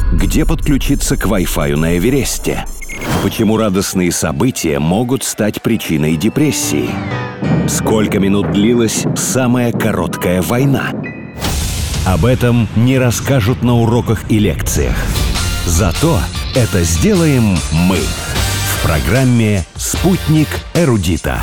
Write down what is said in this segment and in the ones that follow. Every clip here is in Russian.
Где подключиться к Wi-Fi на Эвересте? Почему радостные события могут стать причиной депрессии? Сколько минут длилась самая короткая война? Об этом не расскажут на уроках и лекциях. Зато это сделаем мы в программе «Спутник эрудита».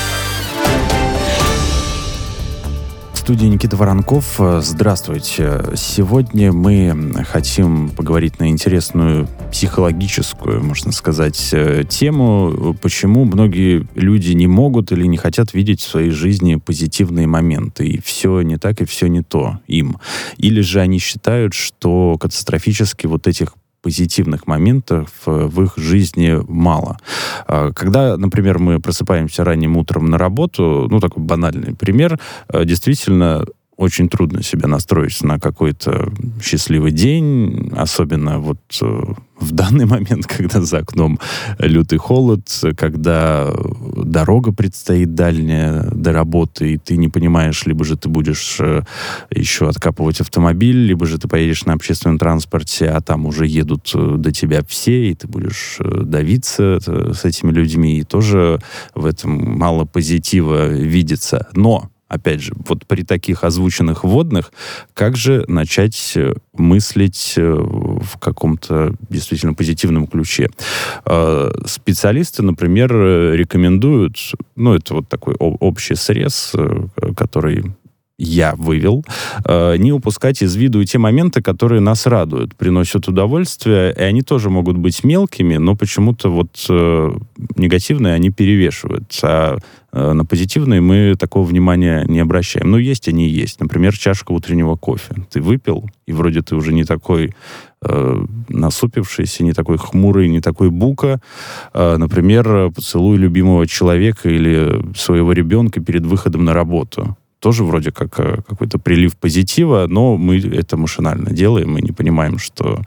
В студии Никита Воронков. Здравствуйте. Сегодня мы хотим поговорить на интересную психологическую, можно сказать, тему, почему многие люди не могут или не хотят видеть в своей жизни позитивные моменты, и все не так, и все не то им. Или же они считают, что катастрофически вот этих позитивных моментов в их жизни мало. Когда, например, мы просыпаемся ранним утром на работу, такой банальный пример, действительно очень трудно себя настроить на какой-то счастливый день, особенно вот в данный момент, когда за окном лютый холод, когда дорога предстоит дальняя до работы, и ты не понимаешь, либо же ты будешь еще откапывать автомобиль, либо же ты поедешь на общественном транспорте, а там уже едут до тебя все, и ты будешь давиться с этими людьми, и тоже в этом мало позитива видится. Но опять же, вот при таких озвученных вводных, как же начать мыслить в каком-то действительно позитивном ключе? Специалисты, например, рекомендуют, это вот такой общий срез, который я вывел, не упускать из виду и те моменты, которые нас радуют, приносят удовольствие, и они тоже могут быть мелкими, но почему-то вот негативные они перевешивают, а на позитивные мы такого внимания не обращаем. Есть они и есть. Например, чашка утреннего кофе. Ты выпил, и вроде ты уже не такой насупившийся, не такой хмурый, не такой бука. Например, поцелуй любимого человека или своего ребенка перед выходом на работу. Тоже вроде как какой-то прилив позитива, но мы это машинально делаем, мы не понимаем, что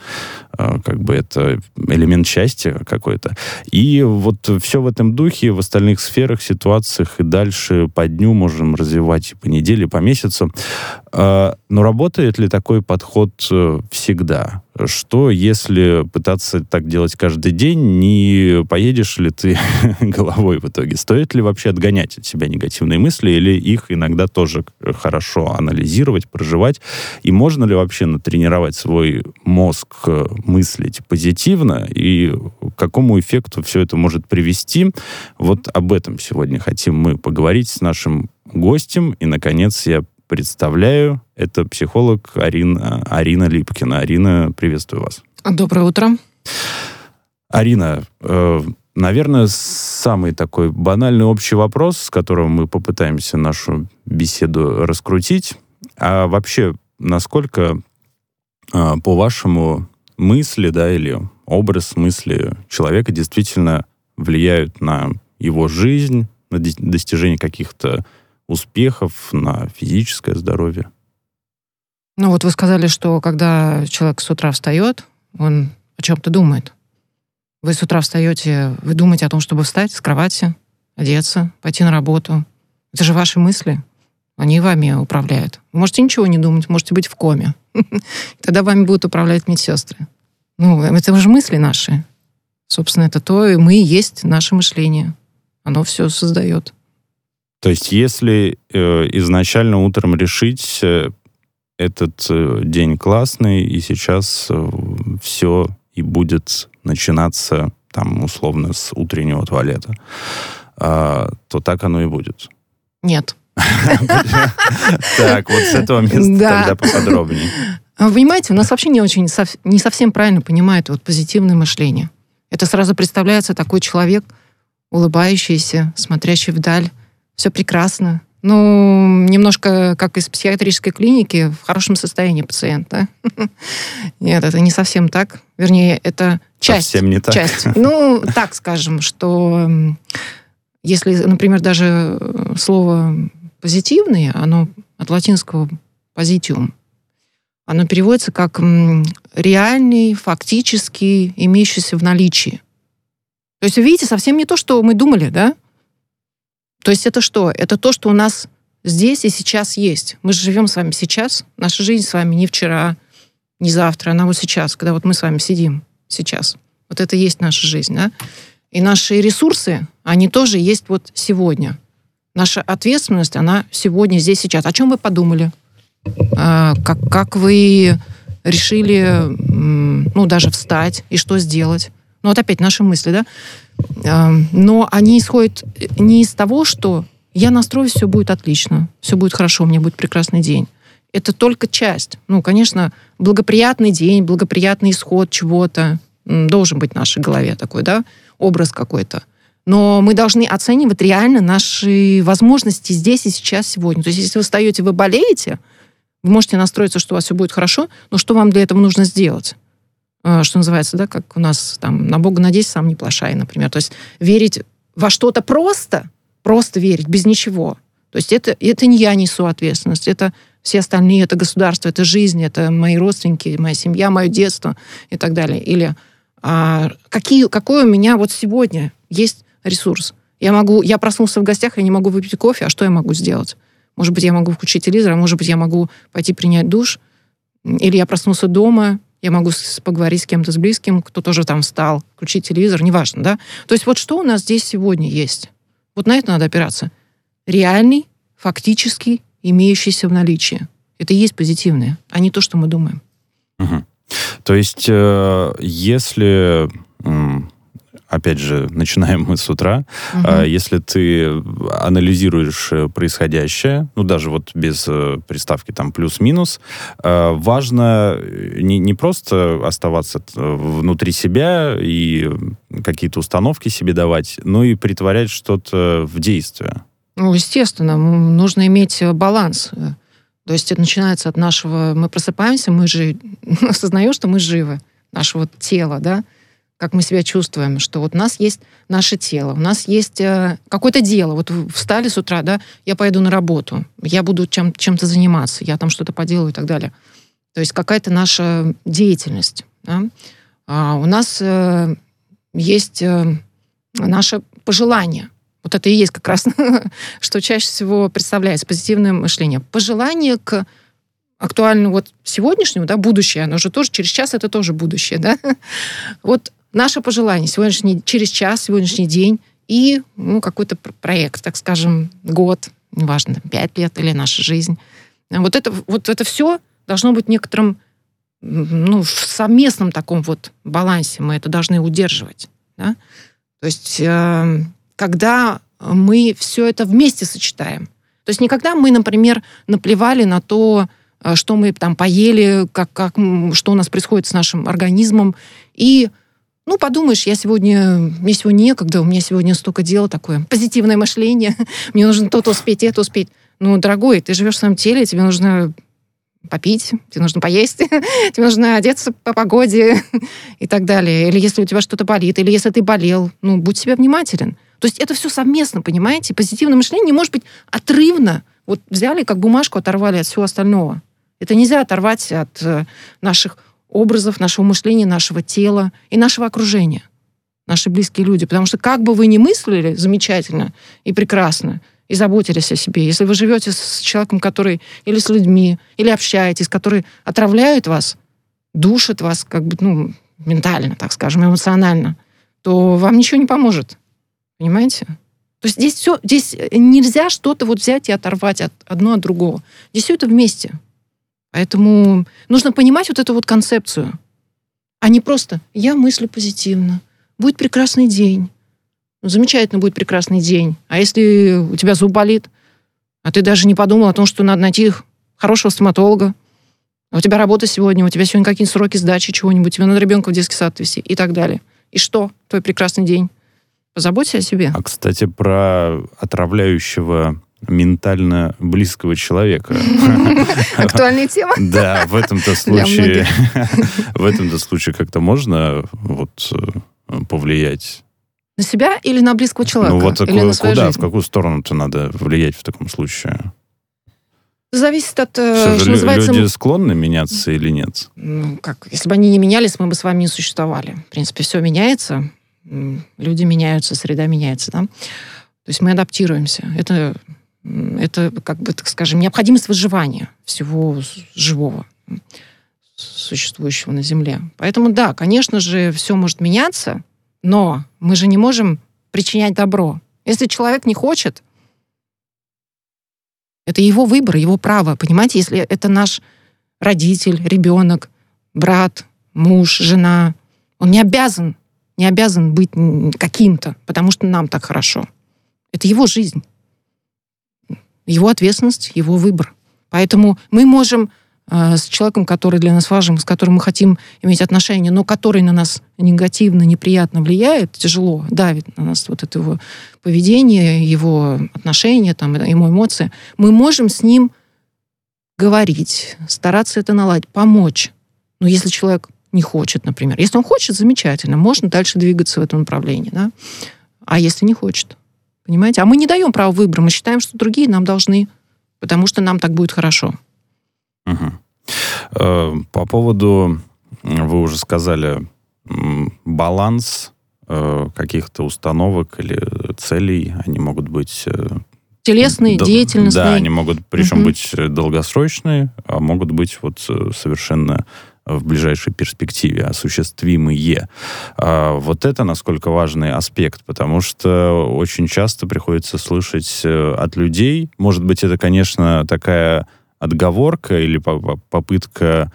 это элемент счастья какой-то. И вот все в этом духе, в остальных сферах, ситуациях и дальше по дню можем развивать и по неделе, по месяцу. Но работает ли такой подход всегда? Что, если пытаться так делать каждый день, не поедешь ли ты головой в итоге? Стоит ли вообще отгонять от себя негативные мысли, или их иногда тоже хорошо анализировать, проживать? И можно ли вообще натренировать свой мозг мыслить позитивно, и к какому эффекту все это может привести? Вот об этом сегодня хотим мы поговорить с нашим гостем. И, наконец, я представляю, это психолог Арина Липкина. Арина, приветствую вас. Доброе утро. Арина, наверное, самый такой банальный общий вопрос, с которым мы попытаемся нашу беседу раскрутить. А вообще, насколько, по-вашему, мысли, или образ мысли человека действительно влияют на его жизнь, на достижение каких-то успехов, на физическое здоровье? Вот вы сказали, что когда человек с утра встает, он о чем-то думает. Вы с утра встаете, вы думаете о том, чтобы встать с кровати, одеться, пойти на работу. Это же ваши мысли. Они вами управляют. Вы можете ничего не думать, можете быть в коме. Тогда вами будут управлять медсестры. Это же мысли наши. Собственно, это то, и мы и есть наше мышление. Оно все создает. То есть, если изначально утром решить, этот день классный, и сейчас все и будет начинаться, условно, с утреннего туалета, то так оно и будет? Нет. Так, вот с этого места тогда поподробнее. Вы понимаете, у нас вообще не совсем правильно понимают позитивное мышление. Это сразу представляется такой человек, улыбающийся, смотрящий вдаль. Все прекрасно. Немножко как из психиатрической клиники, в хорошем состоянии пациент, да? Нет, это не совсем так. Вернее, это часть. Совсем не так. Часть. Так скажем, что если, например, даже слово «позитивный», оно от латинского «positium», оно переводится как реальный, фактически имеющийся в наличии. То есть, вы видите, совсем не то, что мы думали, да? То есть это что? Это то, что у нас здесь и сейчас есть. Мы же живем с вами сейчас. Наша жизнь с вами не вчера, не завтра, она вот сейчас, когда вот мы с вами сидим сейчас. Вот это и есть наша жизнь, да? И наши ресурсы, они тоже есть вот сегодня. Наша ответственность, она сегодня, здесь, сейчас. О чем вы подумали? Как вы решили, ну, даже встать и что сделать? Ну, вот опять наши мысли, да? Но они исходят не из того, что я настроюсь, все будет отлично, все будет хорошо, у меня будет прекрасный день. Это только часть. Ну, конечно, благоприятный день, благоприятный исход чего-то должен быть в нашей голове такой, да, образ какой-то. Но мы должны оценивать реально наши возможности здесь и сейчас, сегодня. То есть, если вы встаете, вы болеете, вы можете настроиться, что у вас все будет хорошо, но что вам для этого нужно сделать? Что называется, да, как у нас там на Бога надейся, сам не плашай, например. То есть верить во что-то просто верить, без ничего. То есть это не я несу ответственность, это все остальные, это государство, это жизнь, это мои родственники, моя семья, мое детство и так далее. Или какой у меня вот сегодня есть ресурс. Я проснулся в гостях, я не могу выпить кофе, а что я могу сделать? Может быть, я могу включить телевизор, а может быть, я могу пойти принять душ, или я проснулся дома, я могу поговорить с кем-то, с близким, кто тоже там встал, включить телевизор, неважно, да? То есть вот что у нас здесь сегодня есть? Вот на это надо опираться. Реальный, фактически имеющийся в наличии. Это и есть позитивное, а не то, что мы думаем. Угу. То есть, если... Опять же, начинаем мы с утра. Если ты анализируешь происходящее, ну, даже вот без приставки там плюс-минус, важно не просто оставаться внутри себя и какие-то установки себе давать, но и притворять что-то в действие. Ну, естественно, нужно иметь баланс. То есть это начинается от нашего... Мы просыпаемся, мы же осознаем, что мы живы, нашего тела, да, как мы себя чувствуем, что вот у нас есть наше тело, у нас есть какое-то дело. Вот встали с утра, да, я пойду на работу, я буду чем-то заниматься, я там что-то поделаю и так далее. То есть какая-то наша деятельность. Да? У нас есть наше пожелание. Вот это и есть как раз, что чаще всего представляется позитивное мышление. Пожелание к актуальному вот сегодняшнему, да, будущее, оно же тоже через час, это тоже будущее, да. Вот наше пожелание через час, сегодняшний день и какой-то проект, так скажем, год, неважно, 5 лет или наша жизнь. Вот это все должно быть в некотором, в совместном таком вот балансе. Мы это должны удерживать. Да? То есть когда мы все это вместе сочетаем. То есть не когда мы, например, наплевали на то, что мы там поели, что у нас происходит с нашим организмом, и подумаешь, мне сегодня некогда, у меня сегодня столько дела такое. Позитивное мышление. Мне нужно то-то успеть, это успеть. Дорогой, ты живешь в своем теле, тебе нужно попить, тебе нужно поесть, тебе нужно одеться по погоде и так далее. Или если у тебя что-то болит, или если ты болел, будь себе внимателен. То есть это все совместно, понимаете? Позитивное мышление не может быть отрывно. Вот взяли, как бумажку, оторвали от всего остального. Это нельзя оторвать от наших образов, нашего мышления, нашего тела и нашего окружения. Наши близкие люди. Потому что как бы вы ни мыслили замечательно и прекрасно, и заботились о себе, если вы живете с человеком, который или с людьми, или общаетесь, которые отравляют вас, душат вас ментально, так скажем, эмоционально, то вам ничего не поможет. Понимаете? То есть здесь нельзя что-то взять и оторвать одно от другого. Здесь все это вместе. Поэтому нужно понимать вот эту концепцию, а не просто «я мыслю позитивно, будет прекрасный день». Замечательно, будет прекрасный день. А если у тебя зуб болит, а ты даже не подумал о том, что надо найти хорошего стоматолога, а у тебя работа сегодня, у тебя сегодня какие-то сроки сдачи чего-нибудь, тебе надо ребенка в детский сад отвезти и так далее. И что? Твой прекрасный день. Позаботься о себе. А, кстати, про отравляющего ментально близкого человека. Актуальная тема? Да, в этом-то случае как-то можно повлиять. На себя или на близкого человека? Или на свою жизнь? В какую сторону-то надо влиять в таком случае? Зависит от... Люди склонны меняться или нет? Если бы они не менялись, мы бы с вами не существовали. В принципе, все меняется. Люди меняются, среда меняется. Да? То есть мы адаптируемся. Это так скажем, необходимость выживания всего живого. существующего на Земле. Поэтому, да, конечно же, все может меняться, но мы же не можем причинять добро. Если человек не хочет, это его выбор, его право. Понимаете, если это наш родитель, ребенок, брат, муж, жена, он не обязан быть каким-то, потому что нам так хорошо. Это его жизнь, его ответственность, его выбор. Поэтому мы можем с человеком, который для нас важен, с которым мы хотим иметь отношения, но который на нас негативно, неприятно влияет, тяжело давит на нас вот это его поведение, его отношения, там, его эмоции, мы можем с ним говорить, стараться это наладить, помочь. Но если человек не хочет, например. Если он хочет, замечательно, можно дальше двигаться в этом направлении. Да? А если не хочет? Понимаете? А мы не даем права выбора, мы считаем, что другие нам должны, потому что нам так будет хорошо. Угу. По поводу, вы уже сказали, баланс каких-то установок или целей, они могут быть... Телесные, деятельностные. Да, они могут, причем быть долгосрочные, а могут быть вот совершенно в ближайшей перспективе осуществимые. Вот это насколько важный аспект, потому что очень часто приходится слышать от людей, может быть, это, конечно, такая отговорка или попытка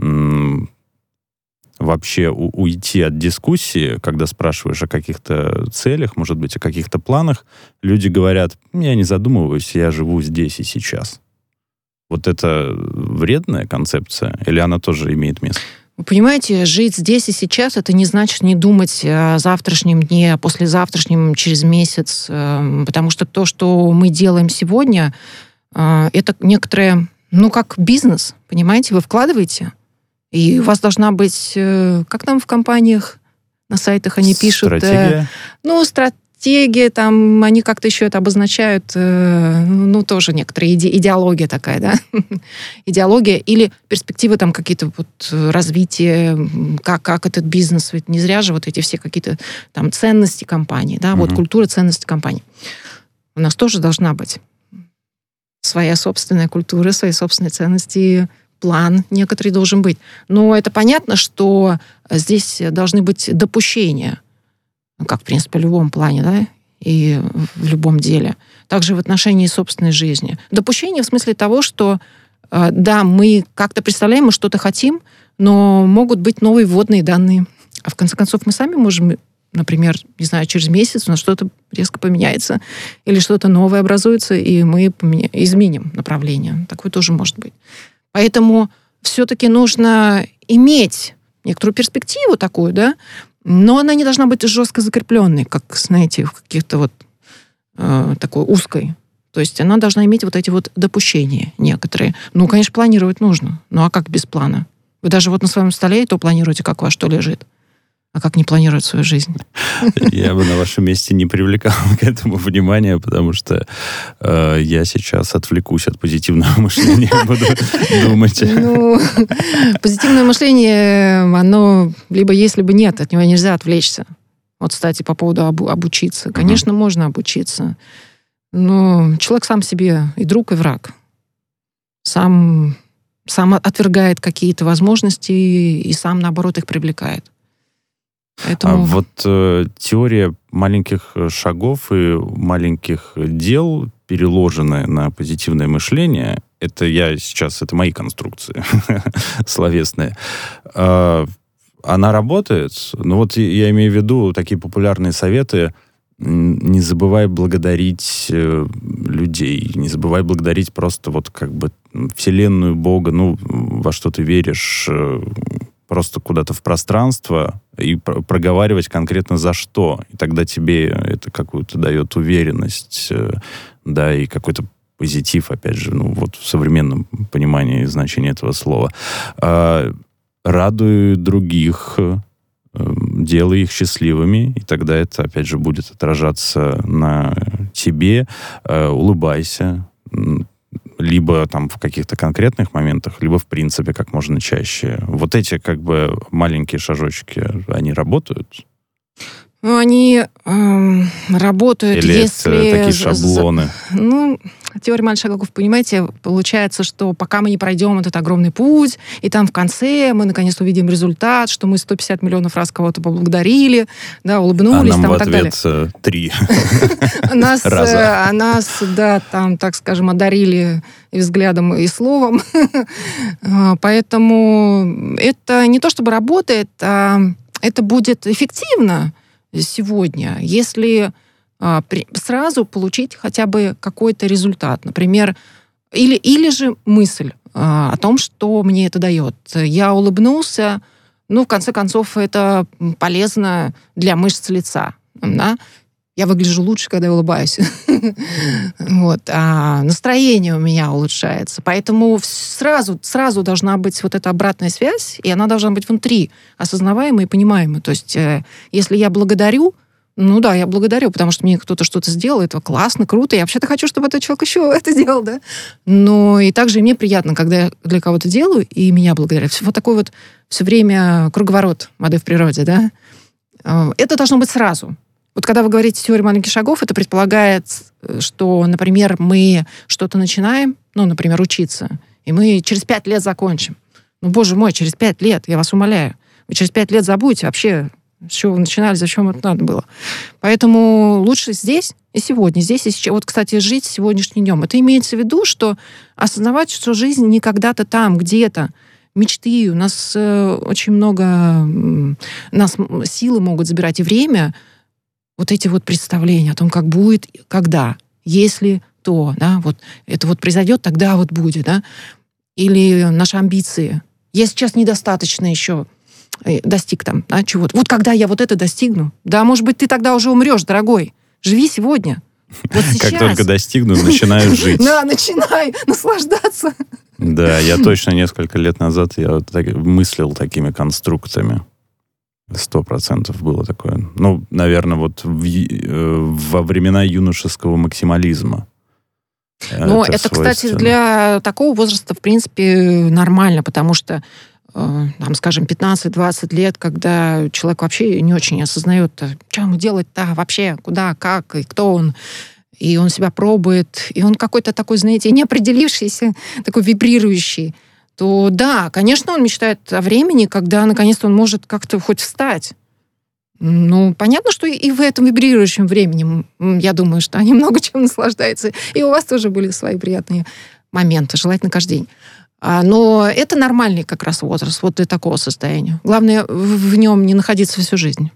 вообще уйти от дискуссии, когда спрашиваешь о каких-то целях, может быть, о каких-то планах, люди говорят: я не задумываюсь, я живу здесь и сейчас. Вот это вредная концепция, или она тоже имеет место? Вы понимаете, жить здесь и сейчас, это не значит не думать о завтрашнем дне, о послезавтрашнем, через месяц, потому что то, что мы делаем сегодня, это некоторое, как бизнес, понимаете, вы вкладываете, и у вас должна быть, как там в компаниях, на сайтах они пишут... Стратегия? Стратегия, там, они как-то еще это обозначают, тоже некоторая идеология такая, да? Идеология или перспективы там какие-то развития, как этот бизнес, ведь не зря же вот эти все какие-то там ценности компании, да, культура ценности компании. У нас тоже должна быть своя собственная культура, свои собственные ценности, план некоторый должен быть. Но это понятно, что здесь должны быть допущения, как, в принципе, в любом плане, да, и в любом деле. Также в отношении собственной жизни. Допущения в смысле того, что, да, мы как-то представляем, мы что-то хотим, но могут быть новые вводные данные. А в конце концов мы сами можем, например, не знаю, через месяц у нас что-то резко поменяется, или что-то новое образуется, и мы изменим направление. Такое тоже может быть. Поэтому все-таки нужно иметь некоторую перспективу такую, да, но она не должна быть жестко закрепленной, как, знаете, в каких-то такой узкой. То есть она должна иметь вот эти допущения некоторые. Конечно, планировать нужно. А как без плана? Вы даже на своем столе и то планируете, как у вас что лежит. А как не планировать свою жизнь? Я бы на вашем месте не привлекал к этому внимания, потому что я сейчас отвлекусь от позитивного мышления, буду думать. Позитивное мышление, оно либо есть, либо нет. От него нельзя отвлечься. Кстати, по поводу обучиться. Конечно, можно обучиться. Но человек сам себе и друг, и враг. Сам отвергает какие-то возможности и сам, наоборот, их привлекает. Поэтому... Теория маленьких шагов и маленьких дел, переложенная на позитивное мышление, это мои конструкции словесные. Она работает, но я имею в виду такие популярные советы: не забывай благодарить людей, не забывай благодарить просто Вселенную, Бога, во что ты веришь, просто куда-то в пространство и проговаривать конкретно за что. И тогда тебе это какую-то дает уверенность, да, и какой-то позитив, опять же, в современном понимании значения этого слова. Радуй других, делай их счастливыми, и тогда это, опять же, будет отражаться на тебе. Улыбайся, либо в каких-то конкретных моментах, либо в принципе как можно чаще. Эти маленькие шажочки, они работают? Они работают, Или если... это такие шаблоны? Теория маленьких шагов, понимаете, получается, что пока мы не пройдем этот огромный путь, и там в конце мы наконец увидим результат, что мы 150 миллионов раз кого-то поблагодарили, да, улыбнулись, нам там, в и так далее. ответ 3 раза. Нас, да, там, так скажем, одарили и взглядом, и словом. Поэтому это не то чтобы работает, а это будет эффективно сегодня, если сразу получить хотя бы какой-то результат. Например, или же мысль о том, что мне это дает. Я улыбнулся, в конце концов, это полезно для мышц лица. Да? Я выгляжу лучше, когда я улыбаюсь. А настроение у меня улучшается. Поэтому сразу должна быть вот эта обратная связь, и она должна быть внутри, осознаваемая и понимаемая. То есть, если я благодарю, я благодарю, потому что мне кто-то что-то сделал, это классно, круто. Я вообще-то хочу, чтобы этот человек еще это делал, да. Но и также мне приятно, когда я для кого-то делаю, и меня благодарят. Вот такой вот все время круговорот воды в природе, да. Это должно быть сразу. Вот когда вы говорите теория маленьких шагов, это предполагает, что, например, мы что-то начинаем, например, учиться, и мы через 5 лет закончим. Боже мой, через 5 лет, я вас умоляю. Вы через 5 лет забудете вообще, с чего вы начинали, зачем это надо было. Поэтому лучше здесь и сегодня, здесь и сейчас. Вот, кстати, жить сегодняшним днем. Это имеется в виду, что осознавать, что жизнь не когда-то там, где-то. Мечты, у нас очень много, нас силы могут забирать, и время, вот эти вот представления о том, как будет, когда, если то, да, вот это вот произойдет, тогда вот будет, да. Или наши амбиции. Я сейчас недостаточно еще достиг там, да, чего-то. Вот когда я вот это достигну, да, может быть, ты тогда уже умрешь, дорогой. Живи сегодня. Вот сейчас. Как только достигну, начинаю жить. Да, начинай наслаждаться. Да, я точно несколько лет назад мыслил такими конструктами. 100% было такое. Наверное, вот во времена юношеского максимализма. Это, кстати, для такого возраста, в принципе, нормально, потому что там, скажем, 15-20 лет, когда человек вообще не очень осознает, что ему делать-то вообще, куда, как, и кто он, и он себя пробует, и он какой-то такой, знаете, неопределившийся, такой вибрирующий, то да, конечно, он мечтает о времени, когда наконец-то он может как-то хоть встать. Понятно, что и в этом вибрирующем времени, я думаю, что они много чем наслаждаются. И у вас тоже были свои приятные моменты, желательно каждый день. Но это нормальный как раз возраст, вот для такого состояния. Главное, в нем не находиться всю жизнь.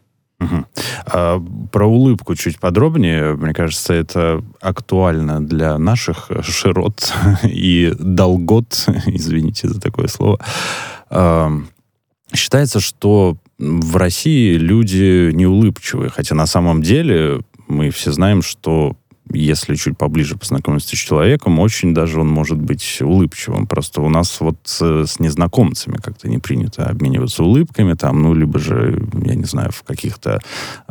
Угу. Про улыбку чуть подробнее. Мне кажется, это актуально для наших широт и долгот, извините за такое слово. Считается, что в России люди неулыбчивые, хотя на самом деле мы все знаем, что если чуть поближе познакомиться с человеком, очень даже он может быть улыбчивым. Просто у нас вот с незнакомцами как-то не принято обмениваться улыбками, там, либо же, я не знаю, в каких-то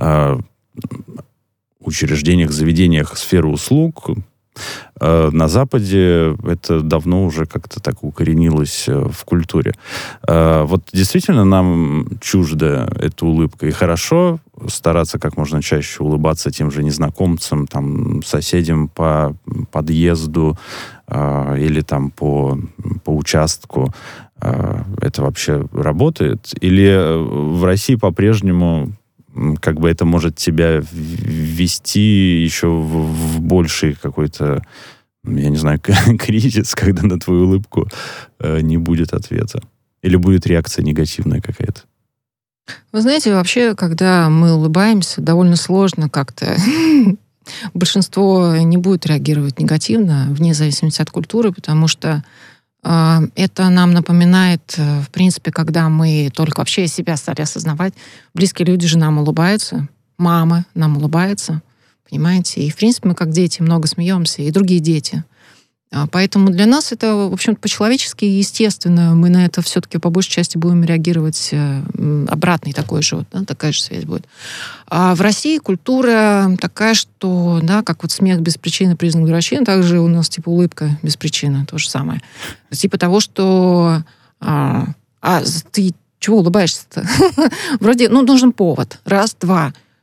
учреждениях, заведениях сферы услуг. На Западе это давно уже как-то так укоренилось в культуре. Вот действительно нам чужда эта улыбка. И хорошо стараться как можно чаще улыбаться тем же незнакомцам, там, соседям по подъезду или там по участку. Это вообще работает? Или в России по-прежнему как бы это может тебя ввести еще в больший какой-то, я не знаю, кризис, когда на твою улыбку не будет ответа? Или будет реакция негативная какая-то? Вы знаете, вообще, когда мы улыбаемся, довольно сложно как-то. Большинство не будет реагировать негативно, вне зависимости от культуры, потому что это нам напоминает, в принципе, когда мы только вообще себя стали осознавать. Близкие люди же нам улыбаются, мама нам улыбается, понимаете? И, в принципе, мы как дети много смеемся, и другие дети. Поэтому для нас это, в общем-то, по-человечески и естественно. Мы на это все-таки по большей части будем реагировать обратной такой же, да, такая же связь будет. А в России культура такая, что, да, как вот смех без причины признак дурачины, также у нас типа улыбка без причины, то же самое. Типа того, что ты чего улыбаешься-то? Вроде, нужен повод. Раз, два.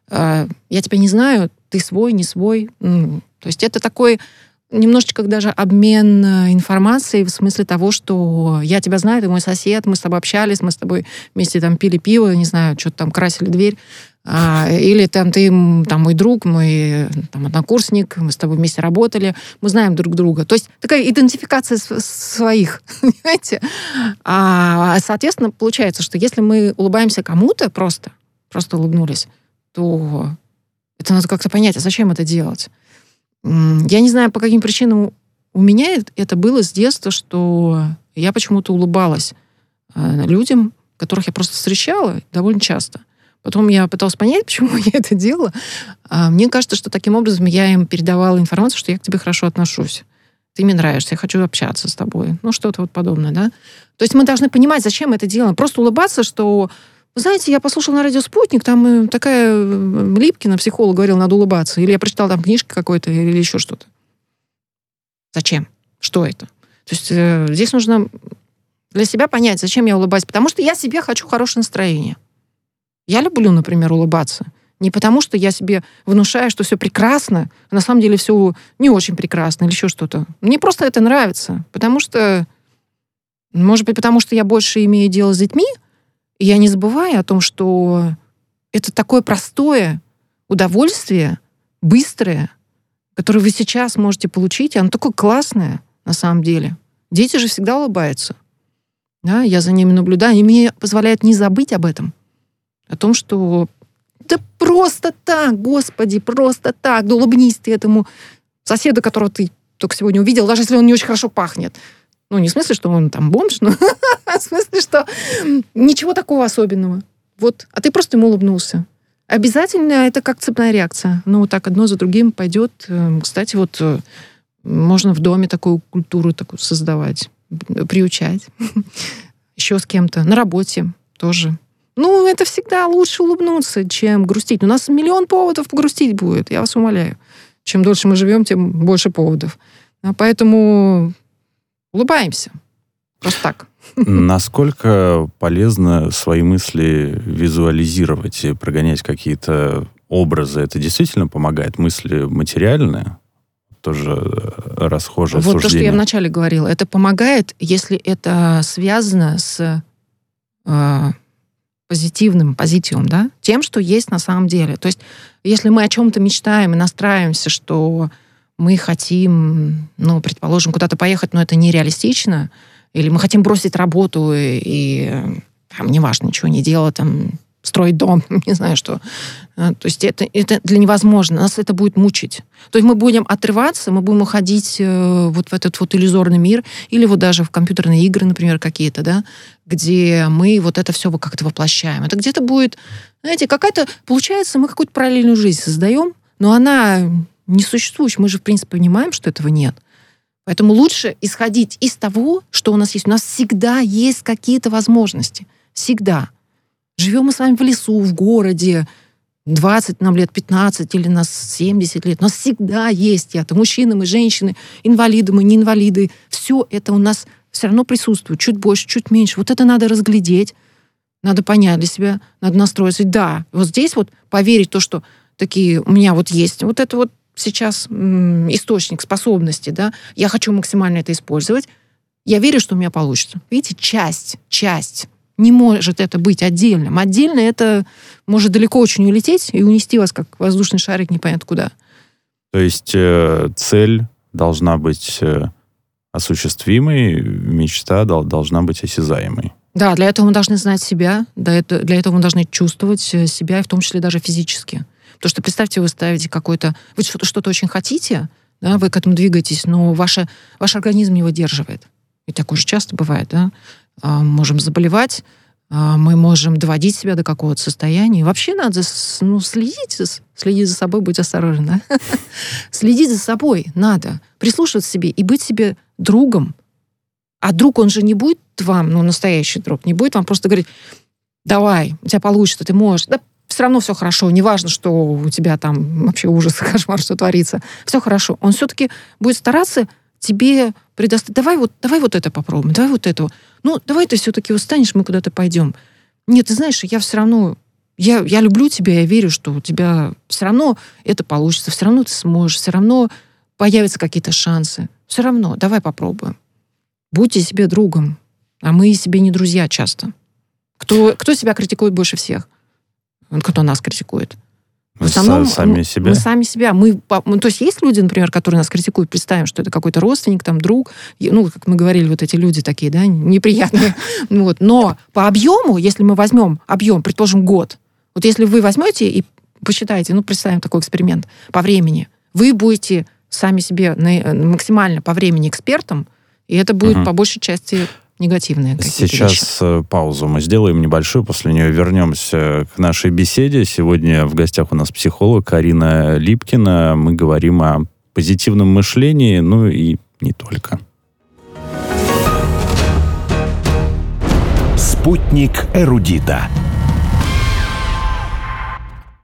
я тебя не знаю, ты свой, не свой. То есть это такой немножечко даже обмен информацией в смысле того, что я тебя знаю, ты мой сосед, мы с тобой общались, мы с тобой вместе там пили пиво, не знаю, что-то там красили дверь. Или там ты там мой друг, мой там, однокурсник, мы с тобой вместе работали, мы знаем друг друга. То есть такая идентификация своих, понимаете? Соответственно, получается, что если мы улыбаемся кому-то просто улыбнулись, то это надо как-то понять, а зачем это делать? Я не знаю, по каким причинам у меня это было с детства, что я почему-то улыбалась людям, которых я просто встречала довольно часто. Потом я пыталась понять, почему я это делала. Мне кажется, что таким образом я им передавала информацию, что я к тебе хорошо отношусь. Ты мне нравишься, я хочу общаться с тобой. Ну, что-то вот подобное, да? То есть мы должны понимать, зачем мы это делаем. Просто улыбаться, что... Вы знаете, я послушала на радио «Спутник», там такая Липкина, психолог, говорила, надо улыбаться. Или я прочитала там книжки какой-то, или еще что-то. Зачем? Что это? То есть здесь нужно для себя понять, зачем я улыбаюсь. Потому что я себе хочу хорошее настроение. Я люблю, например, улыбаться. Не потому, что я себе внушаю, что все прекрасно, а на самом деле все не очень прекрасно или еще что-то. Мне просто это нравится. Потому что, может быть, потому что я больше имею дело с детьми, и я не забываю о том, что это такое простое удовольствие, быстрое, которое вы сейчас можете получить, и оно такое классное на самом деле. Дети же всегда улыбаются. Да? Я за ними наблюдаю, и мне позволяет не забыть об этом. О том, что да просто так, Господи, просто так. Да улыбнись ты этому соседу, которого ты только сегодня увидел, даже если он не очень хорошо пахнет. Ну, не в смысле, что он там бомж, но в смысле, что ничего такого особенного. Вот. А ты просто ему улыбнулся. Обязательно это как цепная реакция. Ну, вот так одно за другим пойдет. Кстати, вот можно в доме такую культуру такую создавать, приучать. Еще с кем-то. На работе тоже. Ну, это всегда лучше улыбнуться, чем грустить. У нас миллион поводов погрустить будет, я вас умоляю. Чем дольше мы живем, тем больше поводов. Поэтому улыбаемся. Просто так. Насколько полезно свои мысли визуализировать и прогонять какие-то образы? Это действительно помогает? Мысли материальные? Тоже расхожее суждение. Вот то, что я вначале говорила. Это помогает, если это связано с позитивом, да? Тем, что есть на самом деле. То есть, если мы о чем-то мечтаем и настраиваемся, что мы хотим, ну, предположим, куда-то поехать, но это нереалистично, или мы хотим бросить работу и там, неважно, ничего не делать, там, строить дом, не знаю что. То есть это для невозможно. Нас это будет мучить. То есть мы будем отрываться, мы будем уходить вот в этот вот иллюзорный мир, или вот даже в компьютерные игры, например, какие-то, да, где мы вот это все как-то воплощаем. Это где-то будет, знаете, какая-то, получается, мы какую-то параллельную жизнь создаем, но она несуществующая. Мы же, в принципе, понимаем, что этого нет. Поэтому лучше исходить из того, что у нас есть. У нас всегда есть какие-то возможности. Всегда. Живем мы с вами в лесу, в городе, 20 нам лет, 15 или нас 70 лет. У нас всегда есть это. Мужчины, мы женщины, инвалиды, мы не инвалиды. Все это у нас все равно присутствует. Чуть больше, чуть меньше. Вот это надо разглядеть, надо понять для себя, надо настроиться. Да, вот здесь вот поверить в то, что такие у меня вот есть. Вот это вот сейчас источник способности, да. Я хочу максимально это использовать. Я верю, что у меня получится. Видите, часть. Не может это быть отдельным. Отдельно это может далеко очень улететь и унести вас, как воздушный шарик, непонятно куда. То есть цель должна быть осуществимой, мечта должна быть осязаемой. Да, для этого мы должны знать себя, для этого мы должны чувствовать себя, и в том числе даже физически. Потому что, представьте, вы ставите какой-то... Вы что-то очень хотите, да, вы к этому двигаетесь, но ваш организм не выдерживает. И такое же часто бывает, да. Можем заболевать, мы можем доводить себя до какого-то состояния. Вообще надо следить за собой, быть осторожным. Да? Следить за собой надо, прислушиваться к себе и быть себе другом. А друг, он же не будет вам, настоящий друг, не будет вам просто говорить: давай, у тебя получится, ты можешь. Да, все равно все хорошо, неважно, что у тебя там вообще ужас, кошмар, что творится. Все хорошо. Он все-таки будет стараться тебе предоставить. Давай вот это попробуем, давай вот это. Давай ты все-таки устанешь, мы куда-то пойдем. Нет, ты знаешь, я все равно Я люблю тебя, я верю, что у тебя все равно это получится, все равно ты сможешь, все равно появятся какие-то шансы. Все равно, давай попробуем. Будьте себе другом, а мы себе не друзья часто. Кто себя критикует больше всех? Кто нас критикует? В основном сами себя? Мы сами себя. То есть есть люди, например, которые нас критикуют, представим, что это какой-то родственник, там, друг, ну, как мы говорили, вот эти люди такие, да, неприятные. Вот. Но по объему, если мы возьмем объем, предположим, год, вот если вы возьмете и посчитаете, ну, представим такой эксперимент, по времени, вы будете сами себе максимально по времени экспертом, и это будет по большей части негативные какие-то Сейчас вещи. Паузу мы сделаем небольшую, после нее вернемся к нашей беседе. Сегодня в гостях у нас психолог Карина Липкина. Мы говорим о позитивном мышлении, ну и не только. Спутник эрудита.